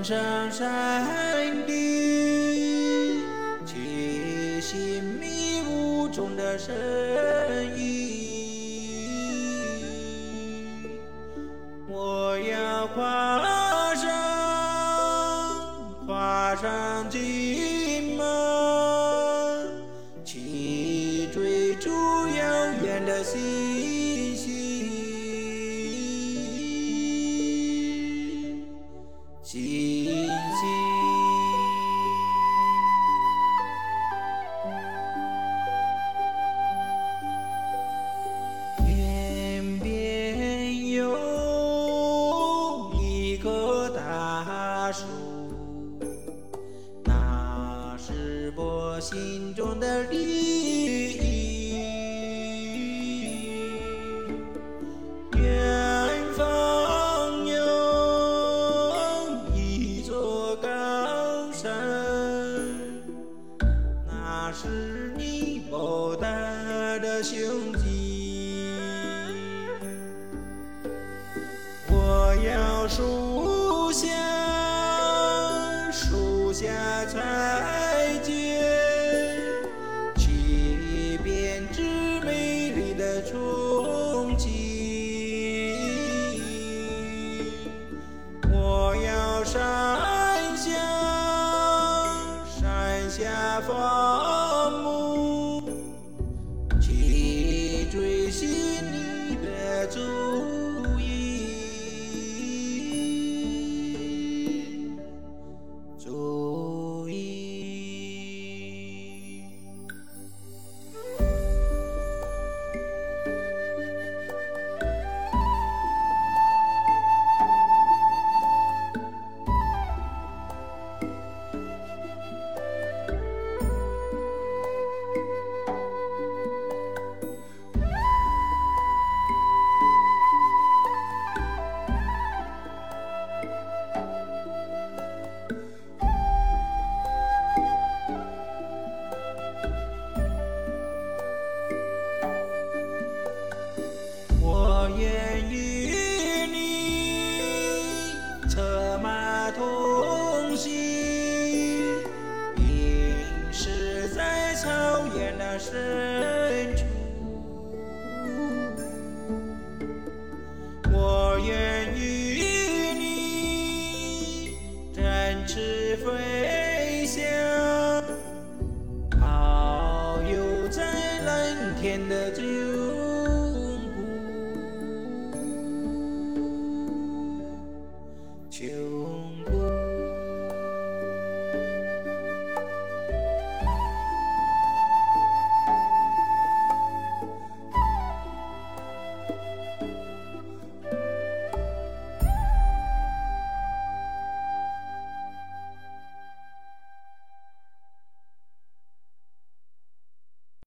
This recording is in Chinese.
上山顶，窃信迷雾中的身影。我要跨上金马，去追逐遥远的星星。天边有一棵大树，那是我心中的利益。远方有一座高山，那是你莫大的胸襟。我要树下采撷，去编织美丽的憧憬。我要山下放牧，去追寻你的足印。我愿与你策马同行，并驶在草原的深处。我愿与你展翅飞翔，遨游在蓝天的。